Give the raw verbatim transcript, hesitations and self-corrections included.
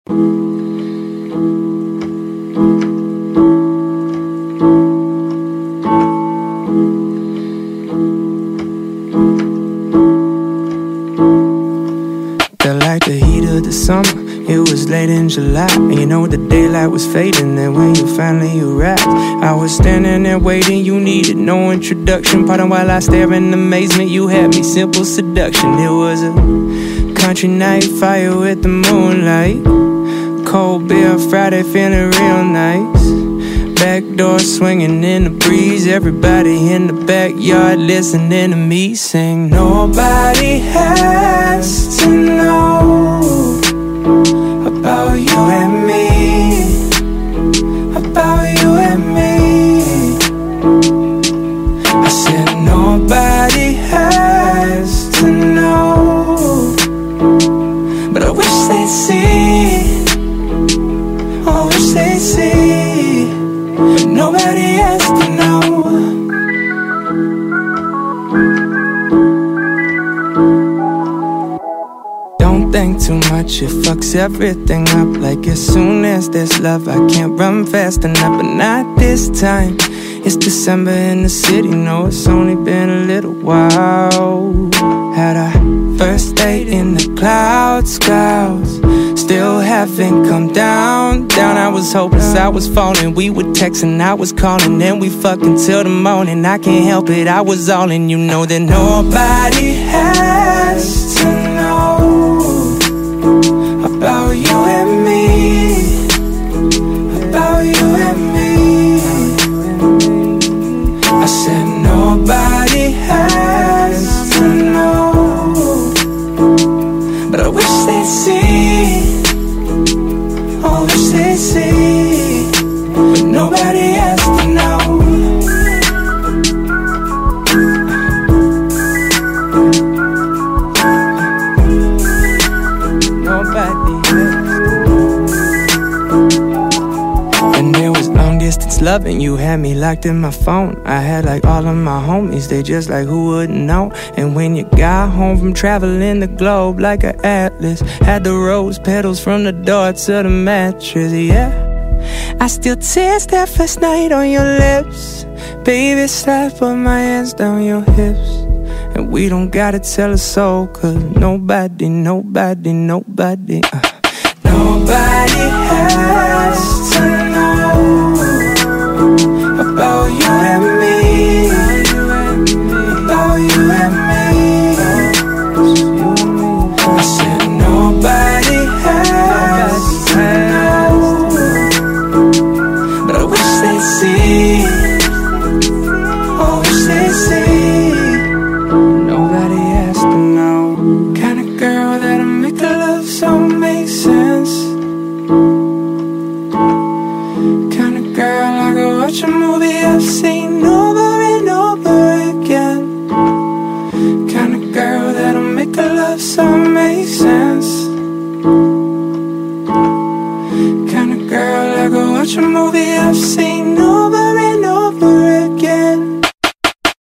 Felt like the heat of the summer. It was late in July, and you know the daylight was fading. And when you finally arrived, I was standing there waiting. You needed no introduction. Pardon while I stare in amazement. You had me simple seduction. It was a country night, fire with the moonlight. Cold beer Friday, feeling real nice. Back door swinging in the breeze. Everybody in the backyard listening to me sing. Nobody has to know about you and me, about you and me. I said nobody has to know, but I wish they'd see, I wish they'd see, but nobody has to know. Don't think too much, it fucks everything up. Like as soon as there's love, I can't run fast enough. But not this time, it's December in the city. No, it's only been a little while. Had our first date in the clouds, clouds. Still haven't come down, down. I was hopeless, I was falling. We were texting, I was calling. Then we fucking till the morning. I can't help it, I was all in. You know that nobody has to know about you and me, about you and me. I said nobody has to know, but I wish they'd see, I wish they'd see, but nobody has to know. And there was long distance loving. You had me locked in my phone. I had like all of my homies, they just like who wouldn't know. And when you got home from traveling the globe like an atlas, had the rose petals from the door to the mattress, yeah. I still taste that first night on your lips. Baby, slide put my hands down your hips. And we don't gotta tell a soul, cause nobody, nobody, nobody uh. Nobody has to know about you and me, about you and me. I said nobody has to know, but I wish they'd see, I wish they'd see. Nobody has to know. Kind of girl that'll make the love song make sense. Kind of girl I could watch a movie I've seen